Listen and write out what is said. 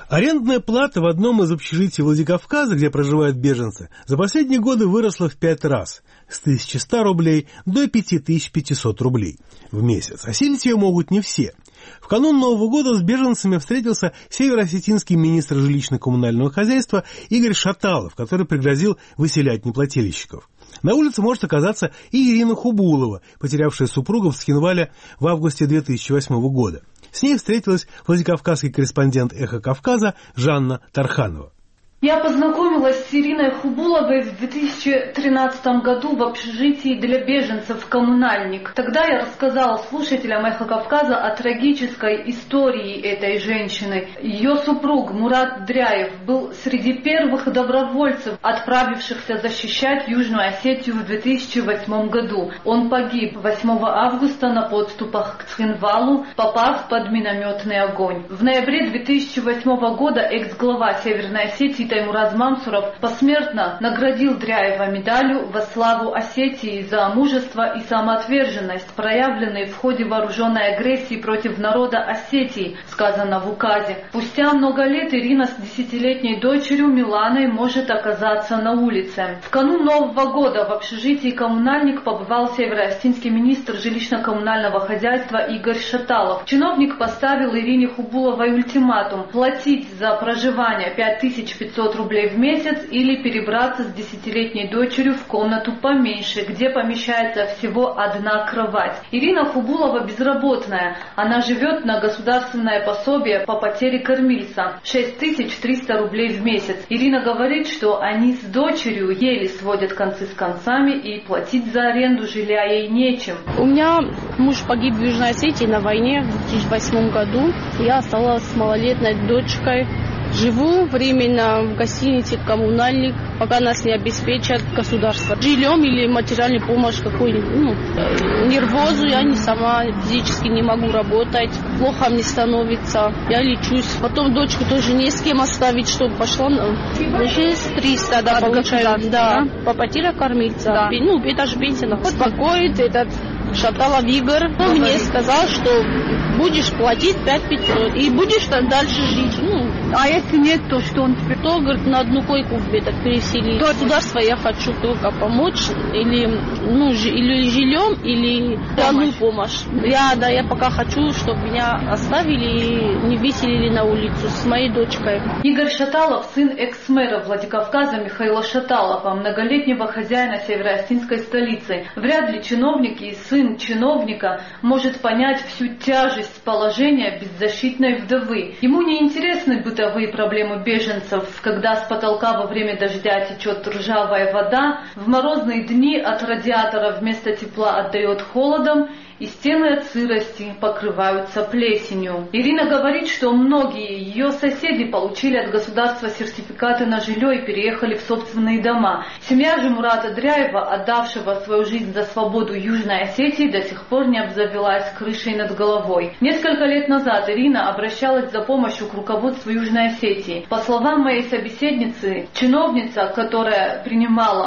Арендная плата в одном из общежитий Владикавказа, где проживают беженцы, за последние годы выросла в 5 раз – с 1100 рублей до 5500 рублей в месяц. Осилить ее могут не все. В канун Нового года с беженцами встретился североосетинский министр жилищно-коммунального хозяйства Игорь Шаталов, который пригрозил выселять неплательщиков. На улице может оказаться и Ирина Хубулова, потерявшая супруга в Цхинвале в августе 2008 года. С ней встретилась владикавказский корреспондент «Эхо Кавказа» Жанна Тарханова. Я познакомилась с Ириной Хубуловой в 2013 году в общежитии для беженцев «Коммунальник». Тогда я рассказала слушателям «Эхо Кавказа» о трагической истории этой женщины. Ее супруг Мурат Дряев был среди первых добровольцев, отправившихся защищать Южную Осетию в 2008 году. Он погиб 8 августа на подступах к Цхинвалу, попав под минометный огонь. В ноябре 2008 года экс-глава Северной Осетии Таймураз Мамсуров посмертно наградил Дряева медалью во славу Осетии за мужество и самоотверженность, проявленные в ходе вооруженной агрессии против народа Осетии, сказано в указе. Спустя много лет Ирина с 10-летней дочерью Миланой может оказаться на улице. В канун Нового года в общежитии «Коммунальник» побывал североосетинский министр жилищно-коммунального хозяйства Игорь Шаталов. Чиновник поставил Ирине Хубуловой ультиматум – платить за проживание 5500 рублей в месяц или перебраться с 10-летней дочерью в комнату поменьше, где помещается всего одна кровать. Ирина Хубулова безработная. Она живет на государственное пособие по потере кормильца – 6300 рублей в месяц. Ирина говорит, что они с дочерью еле сводят концы с концами и платить за аренду жилья ей нечем. У меня муж погиб в Южной Осетии на войне в 2008 году. Я осталась с малолетней дочкой. Живу временно в гостинице «Коммунальник», пока нас не обеспечат государство. Жильем или материальной помощь какой-нибудь. Нервозу, я не сама физически не могу работать. Плохо мне становится, я лечусь. Потом дочку тоже не с кем оставить, чтобы пошла. 6300, да, получаю. Да, по потере кормильца. Да. Это же пенсия. Успокоит этот Шаталов Игорь. Он мне сказал, что будешь платить 5500 и будешь там дальше жить. А если нет, то что он тебе? То, говорит, на одну койку так переселить. Государство я хочу только помочь, или жильем, или данную помощь. Я пока хочу, чтобы меня оставили и не выселили на улицу с моей дочкой. Игорь Шаталов, сын экс-мэра Владикавказа Михаила Шаталова, многолетнего хозяина североосетинской столицы. Вряд ли чиновник и сын чиновника может понять всю тяжесть положения беззащитной вдовы. Ему не интересны бытовые проблемы беженцев, когда с потолка во время дождя течет ржавая вода, в морозные дни от радиатора вместо тепла отдает холодом, и стены от сырости покрываются плесенью. Ирина говорит, что многие ее соседи получили от государства сертификаты на жилье и переехали в собственные дома. Семья же Мурата Дряева, отдавшего свою жизнь за свободу Южной Осетии, до сих пор не обзавелась крышей над головой. Несколько лет назад Ирина обращалась за помощью к руководству Южной Осетии. По словам моей собеседницы, чиновница, которая принимала